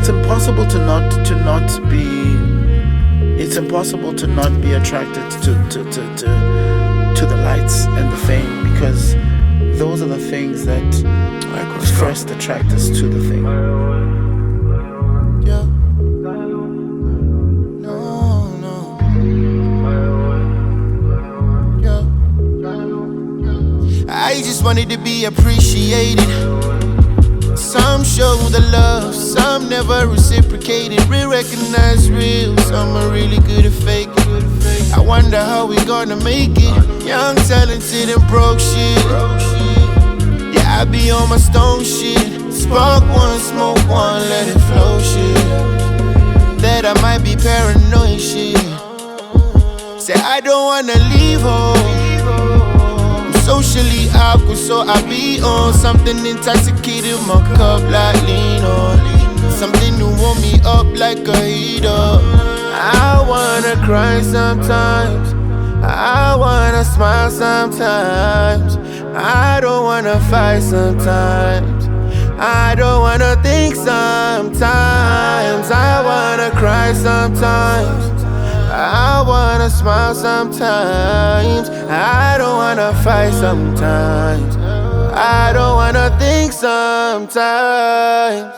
it's impossible to not be. It's impossible to not be attracted to the lights and the fame, because those are the things that first attract us to the thing. Yeah. No. Yeah. I just wanted to be appreciated. Some show the love, some never reciprocated. Real recognize real, some are really good at faking. I wonder how we gonna make it. Young, talented, and broke shit. Yeah, I be on my stone shit. Spark one, smoke one, let it flow shit. That I might be paranoid shit. Say I don't wanna leave home. Socially awkward, so I be on something intoxicated, my cup like lean on. Something to warm me up like a heater. I wanna cry sometimes, I wanna smile sometimes, I don't wanna fight sometimes, I don't wanna think sometimes, I wanna cry sometimes, I wanna smile sometimes, I don't wanna fight sometimes, I don't wanna think sometimes.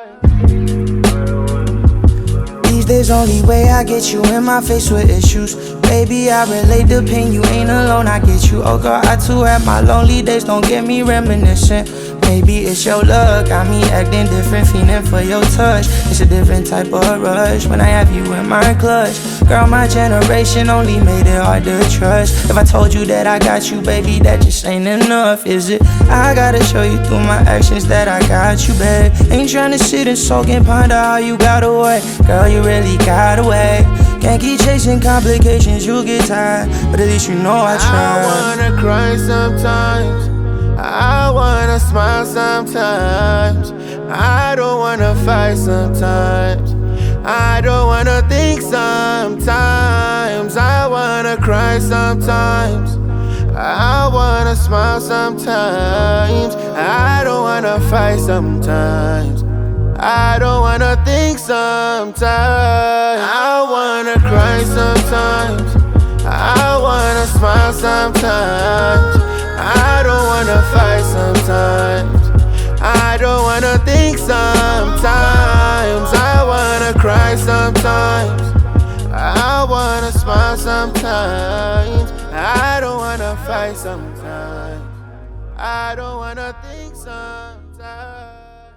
These days only way I get you in my face with issues. Baby, I relate the pain, you ain't alone, I get you. Oh girl, I too have my lonely days, don't get me reminiscent. Maybe it's your luck, got me acting different, feeling for your touch. It's a different type of rush when I have you in my clutch. Girl, my generation only made it hard to trust. If I told you that I got you, baby, that just ain't enough, is it? I gotta show you through my actions that I got you, babe. Ain't tryna sit and soak and ponder how you got away. Girl, you really got away. Can't keep chasing complications, you'll get tired, but at least you know I tried. I wanna cry sometimes, I wanna smile sometimes, I don't wanna fight sometimes, I don't wanna think sometimes, I wanna cry sometimes, I wanna smile sometimes, I don't wanna fight sometimes, I don't wanna think sometimes, I wanna cry sometimes, I wanna smile sometimes, I don't wanna fight sometimes, I don't wanna think sometimes, I wanna cry sometimes, I wanna smile sometimes, I don't wanna fight sometimes, I don't wanna think sometimes.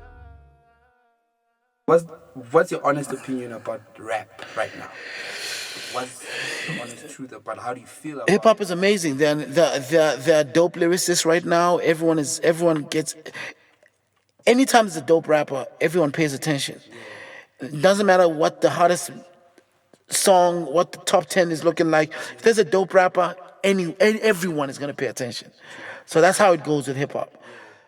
What's your honest opinion about rap right now? What's the honest truth about how do you feel about Hip hop is amazing. They're dope lyricists right now. Everyone gets. Anytime there's a dope rapper, everyone pays attention. It doesn't matter what the hottest song, what the top 10 is looking like. If there's a dope rapper, everyone is gonna pay attention. So that's how it goes with hip hop.